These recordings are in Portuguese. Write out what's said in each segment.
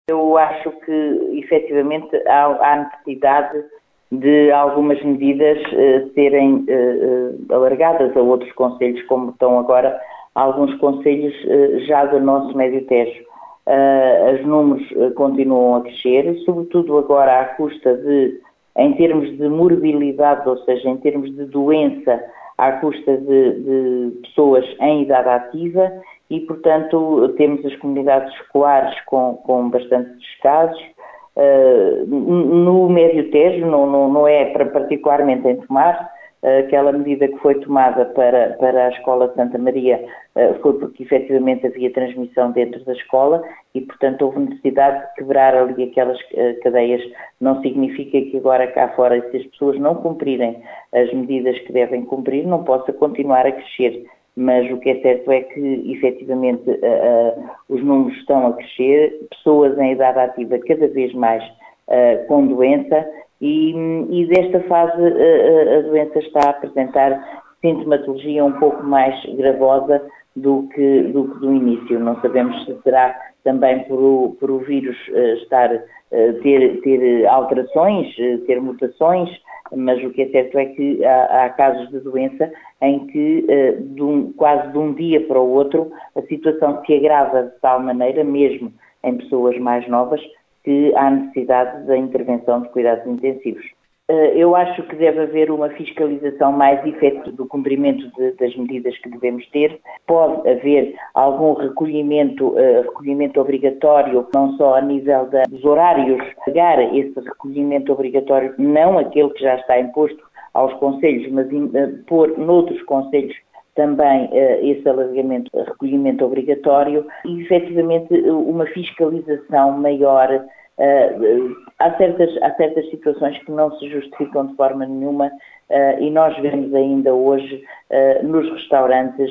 Eu acho que, efetivamente, há necessidade de algumas medidas serem alargadas a outros concelhos, como estão agora alguns concelhos já do nosso Médio Tejo. Os números continuam a crescer, sobretudo agora à custa de, em termos de morbilidade, ou seja, em termos de doença, à custa de pessoas em idade ativa e, portanto, temos as comunidades escolares com bastantes casos. No Médio Tejo, não é particularmente em Tomar, aquela medida que foi tomada para a Escola de Santa Maria foi porque efetivamente havia transmissão dentro da escola e, portanto, houve necessidade de quebrar ali aquelas cadeias. Não significa que agora cá fora, se as pessoas não cumprirem as medidas que devem cumprir, não possa continuar a crescer. Mas o que é certo é que, efetivamente, os números estão a crescer, pessoas em idade ativa cada vez mais com doença e desta fase a doença está a apresentar sintomatologia um pouco mais gravosa do que do início. Não sabemos se será também por o vírus ter alterações, ter mutações, mas o que é certo é que há casos de doença em que quase de um dia para o outro a situação se agrava de tal maneira, mesmo em pessoas mais novas, que há necessidade da intervenção de cuidados intensivos. Eu acho que deve haver uma fiscalização mais efetiva do cumprimento das medidas que devemos ter. Pode haver algum recolhimento obrigatório, não só a nível dos horários, pagar esse recolhimento obrigatório, não aquele que já está imposto aos concelhos, mas pôr noutros concelhos também esse alargamento, recolhimento obrigatório e, efetivamente, uma fiscalização maior. Há certas situações que não se justificam de forma nenhuma e nós vemos ainda hoje nos restaurantes,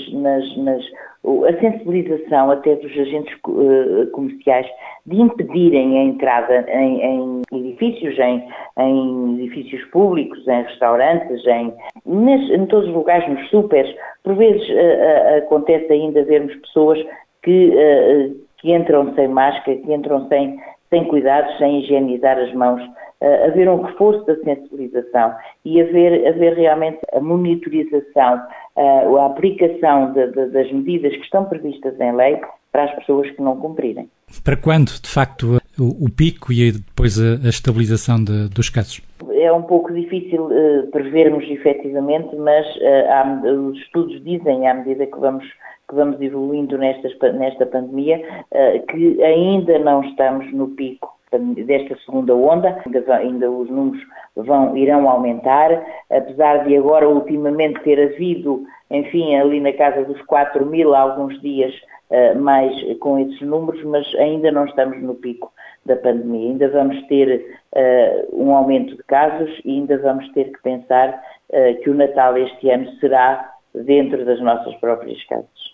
a sensibilização até dos agentes comerciais de impedirem a entrada em edifícios, em edifícios públicos, em restaurantes, em todos os lugares, nos súperes. Por vezes acontece ainda vermos pessoas que entram sem máscara, que entram sem cuidados, sem higienizar as mãos, haver um reforço da sensibilização e haver realmente a monitorização, a aplicação das medidas que estão previstas em lei para as pessoas que não cumprirem. Para quando, de facto, o pico e depois a estabilização dos casos? É um pouco difícil prevermos efetivamente, mas os estudos dizem, à medida que vamos evoluindo nesta pandemia, que ainda não estamos no pico desta segunda onda, ainda os números irão aumentar, apesar de agora ultimamente ter havido, enfim, ali na casa dos 4.000 há alguns dias mais com esses números, mas ainda não estamos no pico da pandemia. Ainda vamos ter um aumento de casos e ainda vamos ter que pensar que o Natal este ano será dentro das nossas próprias casas.